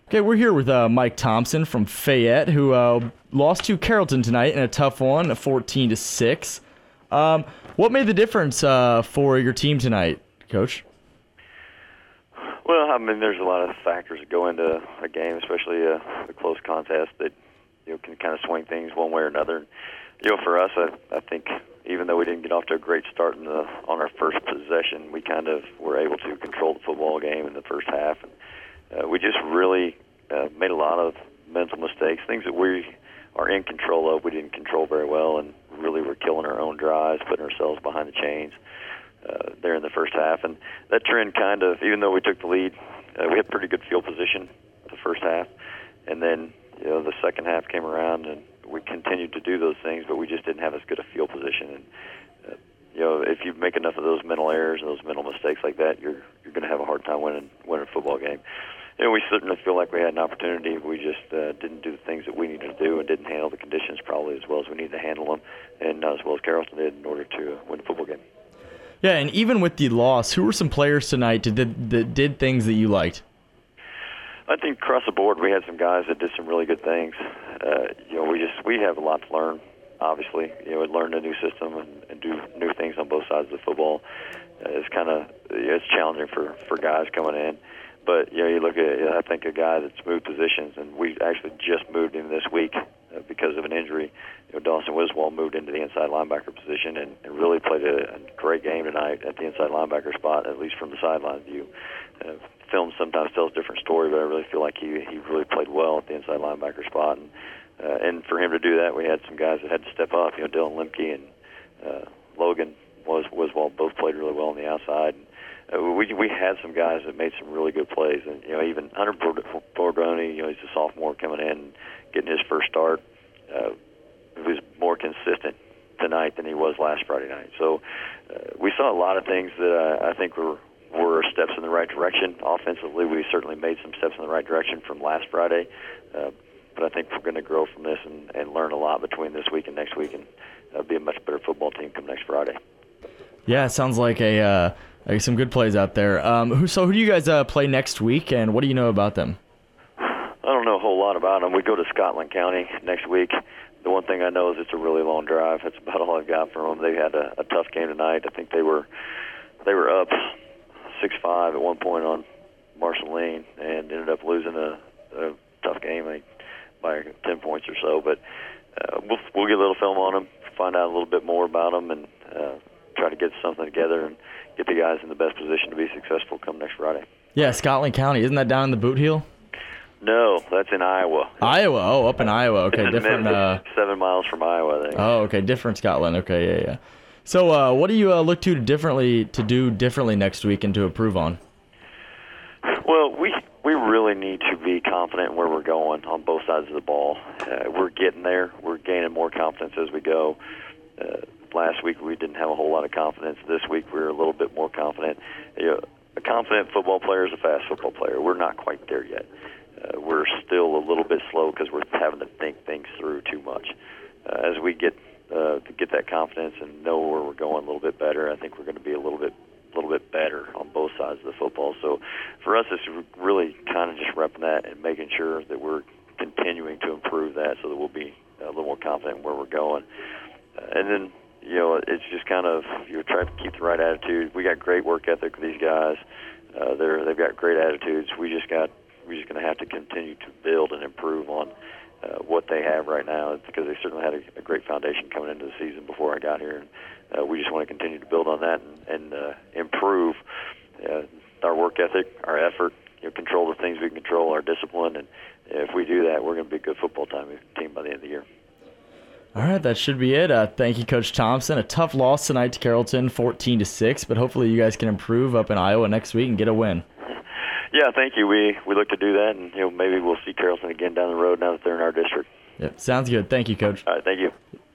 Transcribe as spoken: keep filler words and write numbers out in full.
Okay, we're here with uh, Mike Thompson from Fayette, who uh, lost to Carrollton tonight in a tough one, fourteen to six. Um, what made the difference uh, for your team tonight, Coach? Well, I mean, there's a lot of factors that go into a game, especially a, a close contest that you know can kind of swing things one way or another. You know, for us, I, I think even though we didn't get off to a great start in the, on our first possession, we kind of were able to control the football game in the first half. And, Uh, we just really uh, made a lot of mental mistakes, things that we are in control of. We didn't control very well, and really were killing our own drives, putting ourselves behind the chains uh, there in the first half. And that trend kind of, even though we took the lead, uh, we had pretty good field position the first half. And then, you know, the second half came around, and we continued to do those things, but we just didn't have as good a field position. And uh, you know, if you make enough of those mental errors and those mental mistakes like that, you're you're going to have a hard time winning winning a football game. You know, we certainly feel like we had an opportunity. We just uh, didn't do the things that we needed to do and didn't handle the conditions probably as well as we needed to handle them, and not as well as Carrollton did in order to win the football game. Yeah, and even with the loss, who were some players tonight that did, that did things that you liked? I think across the board we had some guys that did some really good things. Uh, you know, we just we have a lot to learn. Obviously, you know, learn a new system and, and do new things on both sides of the football. Uh, it's kind of it's challenging for, for guys coming in. But, you know, you look at, I think, a guy that's moved positions, and we actually just moved him this week uh, because of an injury. You know, Dawson Wiswall moved into the inside linebacker position and, and really played a, a great game tonight at the inside linebacker spot, at least from the sideline view. Uh, film sometimes tells a different story, but I really feel like he, he really played well at the inside linebacker spot. And, uh, and for him to do that, we had some guys that had to step up. You know, Dylan Lemke and uh, Logan was Wiswall both played really well on the outside. And, Uh, we we had some guys that made some really good plays, and you know even Hunter Bordoni, you know he's a sophomore coming in, and getting his first start. Uh, he was more consistent tonight than he was last Friday night. So uh, we saw a lot of things that uh, I think were were steps in the right direction. Offensively, we certainly made some steps in the right direction from last Friday, uh, but I think we're going to grow from this and, and learn a lot between this week and next week, and uh, be a much better football team come next Friday. Yeah, it sounds like a uh, like some good plays out there. Um, who so who do you guys uh, play next week, and what do you know about them? I don't know a whole lot about them. We go to Scotland County next week. The one thing I know is it's a really long drive. That's about all I've got from them. They had a, a tough game tonight. I think they were they were up six five at one point on Marceline and ended up losing a, a tough game like, by ten points or so. But uh, we'll we'll get a little film on them, find out a little bit more about them, and uh, try to get something together and get the guys in the best position to be successful come next Friday. Yeah, Scotland County. Isn't that down in the Boot Heel? No, that's in Iowa. Iowa. Oh, up in Iowa. Okay, it's different. Memphis, Uh, seven miles from Iowa, I think. oh, okay, different Scotland. Okay, yeah, yeah. So, uh, what do you uh, look to differently to do differently next week and to improve on? Well, we we really need to be confident in where we're going on both sides of the ball. Uh, we're getting there. We're gaining more confidence as we go. Uh, last week we didn't have a whole lot of confidence. This week we're a little bit more confident. You know, a confident football player is a fast football player. We're not quite there yet. Uh, we're still a little bit slow because we're having to think things through too much. Uh, as we get uh, to get that confidence and know where we're going a little bit better, I think we're going to be a little bit a little bit better on both sides of the football. So for us, it's really kind of just repping that and making sure that we're continuing to improve that so that we'll be a little more confident in where we're going. Uh, and then, you know, it's just kind of, you try to keep the right attitude. We got great work ethic with these guys. Uh, they're, they've got great attitudes. We just got, we're just going to have to continue to build and improve on uh, what they have right now, because they certainly had a, a great foundation coming into the season before I got here. And uh, we just want to continue to build on that and, and uh, improve uh, our work ethic, our effort, you know, control the things we can control, our discipline. And if we do that, we're going to be a good football team by the end of the year. All right, that should be it. Uh, thank you, Coach Thompson. A tough loss tonight to Carrollton, fourteen to six, but hopefully you guys can improve up in Iowa next week and get a win. Yeah, thank you. We we look to do that, and you know maybe we'll see Carrollton again down the road now that they're in our district. Yep, sounds good. Thank you, Coach. All right, thank you.